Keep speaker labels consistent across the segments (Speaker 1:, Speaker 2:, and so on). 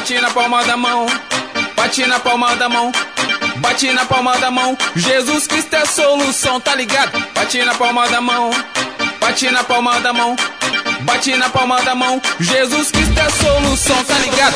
Speaker 1: bate na palma da mão, bate na palma da mão, bate na palma da mão. Jesus Cristo é a solução, tá ligado? Bate na palma da mão, bate na palma da mão, bate na palma da mão. Jesus Cristo é a solução, tá ligado?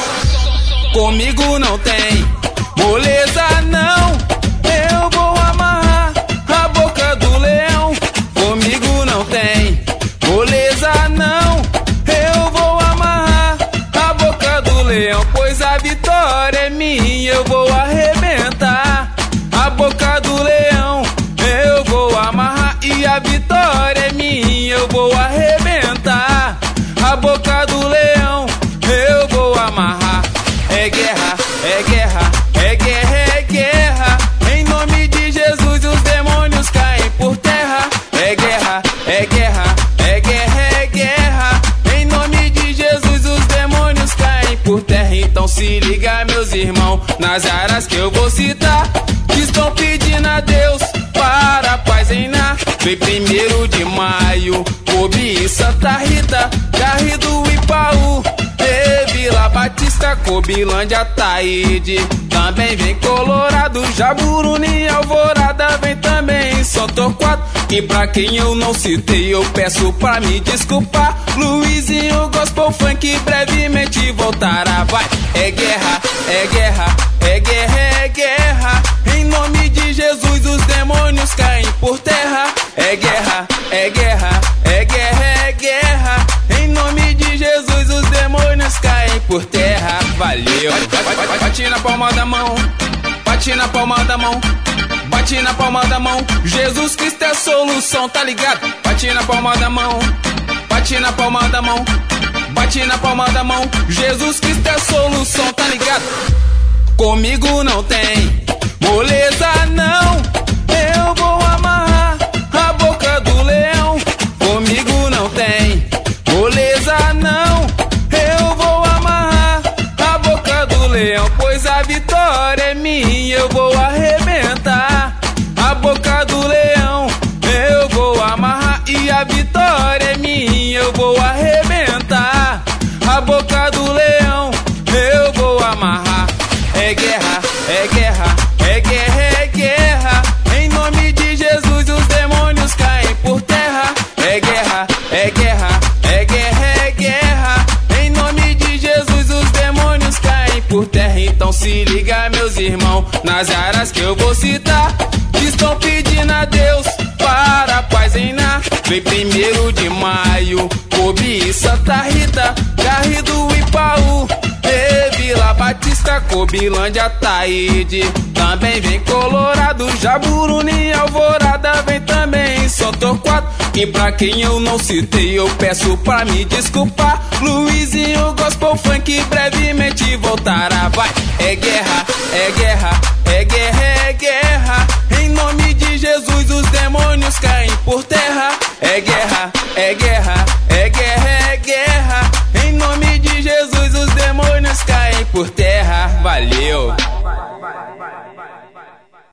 Speaker 1: Comigo não tem moleza não, eu vou amarrar a boca do leão. Comigo não tem moleza não, eu vou amarrar a boca do leão. Pois a vitória é minha, eu vou arrebentar a boca do leão. Eu vou amarrar e a vitória é minha, eu vou arrebentar a boca do leão. Eu vou amarrar. É guerra, é guerra, é guerra, é guerra. Em nome de Jesus os demônios caem por terra. É guerra, é guerra, é guerra, é guerra. Em nome de Jesus os demônios caem por terra. Então se liga, meus irmãos, nas áreas que eu vou citar, que estão pedindo a Deus para a paz reinar. Vem 1º de maio, Cobi e Santa Rita, Garrido e Paú, Vila Batista, Cobilândia, Taíde. Também vem Colorado, Jaburuni e Alvorada. Vem também São Torquato. E pra quem eu não citei, eu peço pra me desculpar. Luizinho, gospel, funk, brevemente voltará. Vai, é guerra, é guerra, é guerra, é guerra. Em nome de Jesus os demônios caem por terra. É guerra, é guerra, é guerra, é guerra. Em nome de Jesus os demônios caem por terra. Valeu. Bate na palma da mão, bate na palma da mão, bate na palma da mão. Jesus Cristo é a solução, tá ligado? Bate na palma da mão, bate na palma da mão, bate na palma da mão. Jesus Cristo é a solução, tá ligado? Comigo não tem moleza não, eu vou amarrar a boca do leão. Comigo não tem moleza não, eu vou amarrar a boca do leão. Pois a vitória é minha, eu vou arrebentar a boca do leão. Eu vou amarrar e a vitória é minha, eu vou arrebentar a boca do leão. Eu vou amarrar. É guerra, é guerra, é guerra, é guerra. Em nome de Jesus os demônios caem por terra. É guerra, é guerra, é guerra, é guerra. Em nome de Jesus os demônios caem por terra. Então se liga, meus irmãos, nas áreas que eu vou citar, que estão pedindo a Deus para a paz reinar. Vem 1º de maio, Cobi e Santa Rita, Garrido e Paú, Vila Batista, Cobilândia, Taíde. Também vem Colorado, Jaburuni e Alvorada. Vem também São Torquato. E pra quem eu não citei, eu peço pra me desculpar. Luizinho, gospel, funk, brevemente voltará. Vai, é guerra, é guerra, é guerra, é guerra. Em nome de Jesus os demônios caem por terra. É guerra, é guerra, é guerra, é guerra. Em nome de Jesus os demônios caem por terra. Valeu.